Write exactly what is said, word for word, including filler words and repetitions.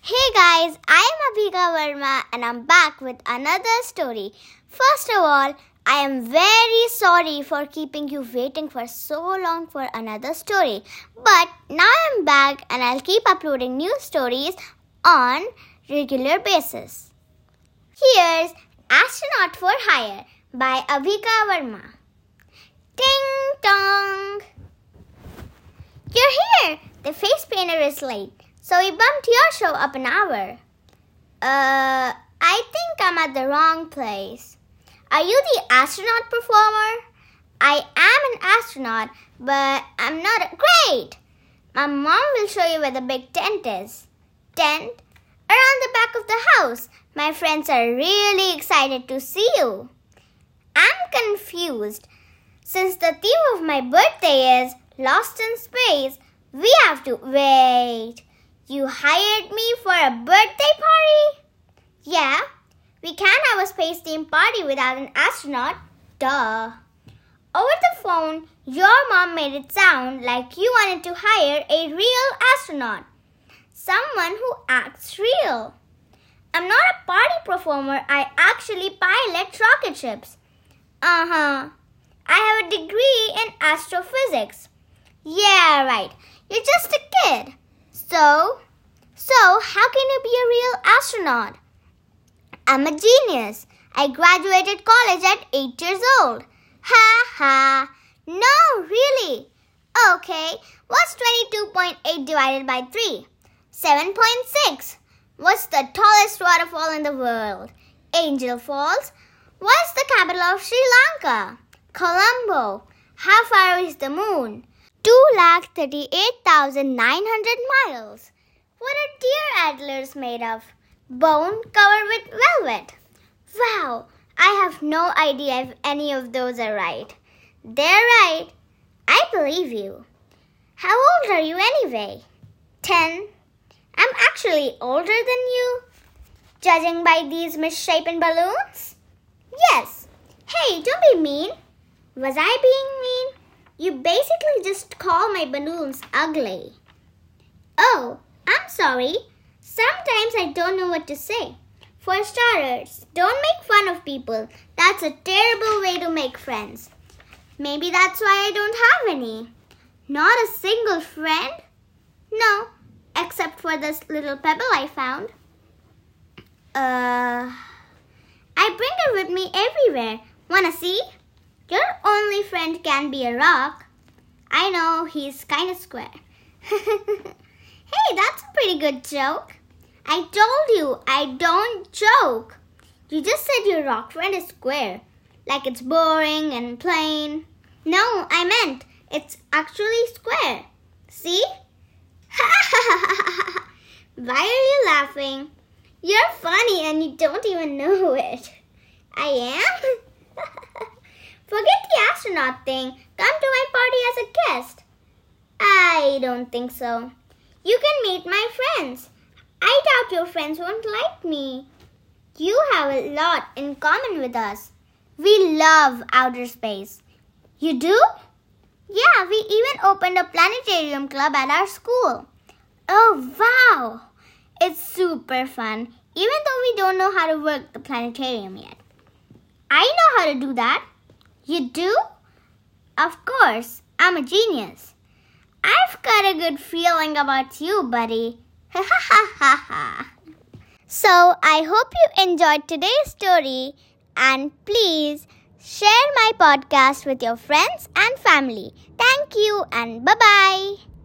Hey guys, I am Abhika Verma and I'm back with another story. First of all, I am very sorry for keeping you waiting for so long for another story. But now I'm back and I'll keep uploading new stories on regular basis. Here's Astronaut for Hire by Abhika Verma. Ding dong! You're here! The face painter is late. So we bumped your show up an hour. Uh, I think I'm at the wrong place. Are you the astronaut performer? I am an astronaut, but I'm not a... Great! My mom will show you where the big tent is. Tent? Around the back of the house. My friends are really excited to see you. I'm confused. Since the theme of my birthday is Lost in Space, we have to... Wait... You hired me for a birthday party? Yeah, we can't have a space themed party without an astronaut. Duh. Over the phone, your mom made it sound like you wanted to hire a real astronaut. Someone who acts real. I'm not a party performer. I actually pilot rocket ships. Uh-huh. I have a degree in astrophysics. Yeah, right. You're just a kid. So, so how can you be a real astronaut? I'm a genius. I graduated college at eight years old. Ha ha. No, really. Okay, what's twenty-two point eight divided by three? seven point six. What's the tallest waterfall in the world? Angel Falls. What's the capital of Sri Lanka? Colombo. How far is the moon? two lakh thirty-eight thousand nine hundred miles. What are deer antlers made of? Bone covered with velvet. Wow, I have no idea if any of those are right. They're right. I believe you. How old are you anyway? Ten. I'm actually older than you, judging by these misshapen balloons. Yes. Hey, don't be mean. Was I being mean? You basically just call my balloons ugly. Oh, I'm sorry. Sometimes I don't know what to say. For starters, don't make fun of people. That's a terrible way to make friends. Maybe that's why I don't have any. Not a single friend? No, except for this little pebble I found. Uh, I bring it with me everywhere. Wanna see? Your only friend can be a rock. I know, he's kind of square. Hey, that's a pretty good joke. I told you, I don't joke. You just said your rock friend is square. Like it's boring and plain. No, I meant it's actually square. See? Why are you laughing? You're funny and you don't even know it. I am? Forget the astronaut thing. Come to my party as a guest. I don't think so. You can meet my friends. I doubt your friends won't like me. You have a lot in common with us. We love outer space. You do? Yeah, we even opened a planetarium club at our school. Oh, wow. It's super fun, even though we don't know how to work the planetarium yet. I know how to do that. You do? Of course, I'm a genius. I've got a good feeling about you, buddy. Ha ha ha ha ha. So, I hope you enjoyed today's story and please share my podcast with your friends and family. Thank you and bye-bye.